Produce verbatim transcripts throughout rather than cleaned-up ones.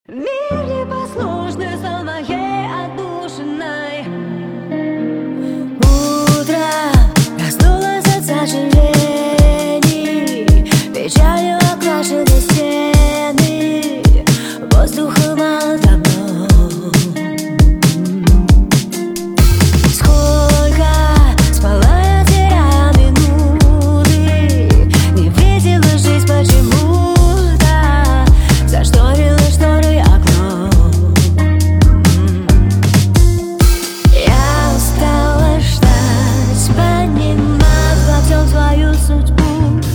Мир непослушный стал моей отдушиной. Утро проснулась от сожалений, печалью окрашены стены, воздуха мало давно. Сколько спала я, теряя минуты, не видела жизнь почему-то, зашторила шторы окно. Я устала ждать, понимать во всем свою судьбу.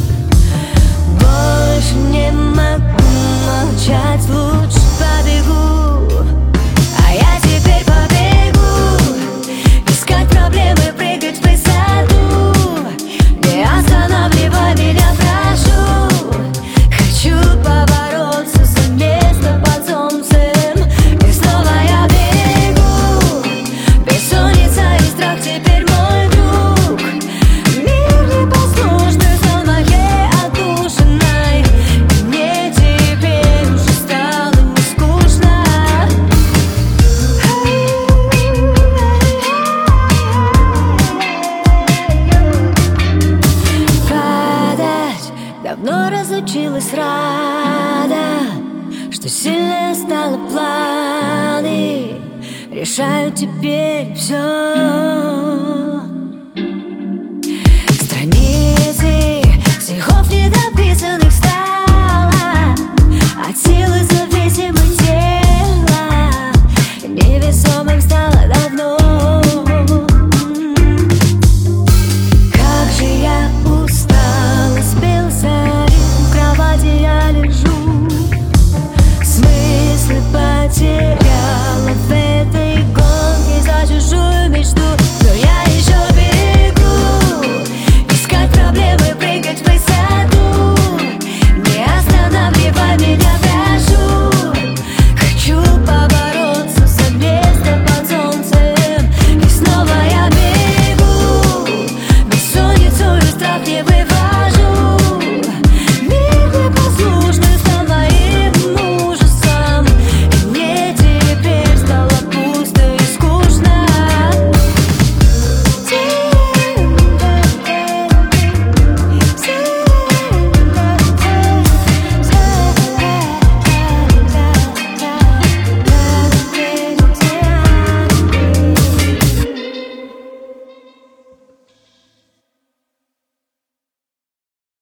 Больше не могу молчать, лучше побегу. А я теперь побегу, искать проблемы, прыгать в высоту. Не останавливай меня, прошу. Хочу побороться за место под солнцем. И снова я бегу. Бессонница и страх теперь мой друг. Мир непослушный стал моей отдушиной. И мне теперь уже стало не скучно. Падать давно разучилась, рада, что сильнее стало планы. Решаю теперь все.